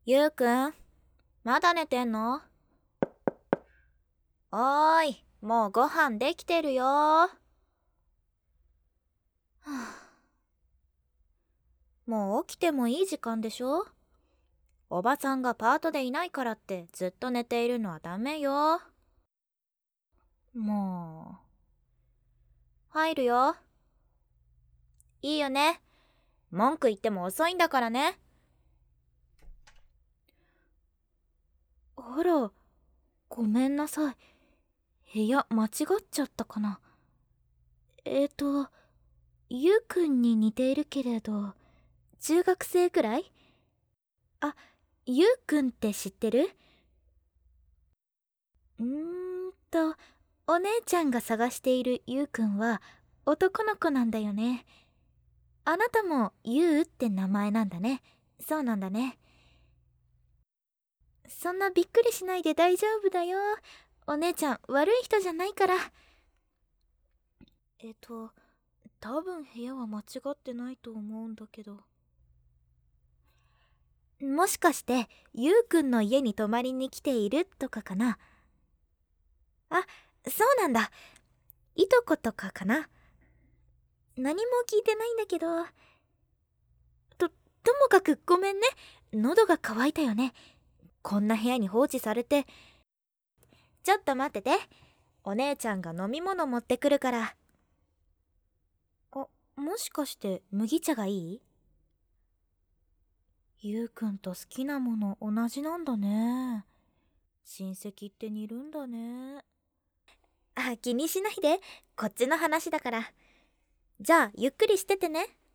ゆうくん、まだ寝てんの？おーい、もうご飯できてるよはあ、もう起きてもいい時間でしょ？おばさんがパートでいないからってずっと寝ているのはダメよ。もう、入るよ。いいよね。文句言っても遅いんだからね。あら、ごめんなさい。部屋間違っちゃったかな。ゆうくんに似ているけれど、中学生くらい？あ、ゆうくんって知ってる？うーんと、お姉ちゃんが探しているゆうくんは男の子なんだよね。あなたもゆうって名前なんだね。そうなんだね。そんなびっくりしないで大丈夫だよ。お姉ちゃん悪い人じゃないから。多分部屋は間違ってないと思うんだけど。もしかしてゆうくんの家に泊まりに来ているとかかな？あ、そうなんだ。いとことかかな？何も聞いてないんだけど。ともかくごめんね。喉が渇いたよね。こんな部屋に放置されて。ちょっと待ってて。お姉ちゃんが飲み物持ってくるから。もしかして麦茶がいい？ゆうくんと好きなもの同じなんだね。親戚って似るんだね。気にしないで。こっちの話だから。じゃあゆっくりしててね。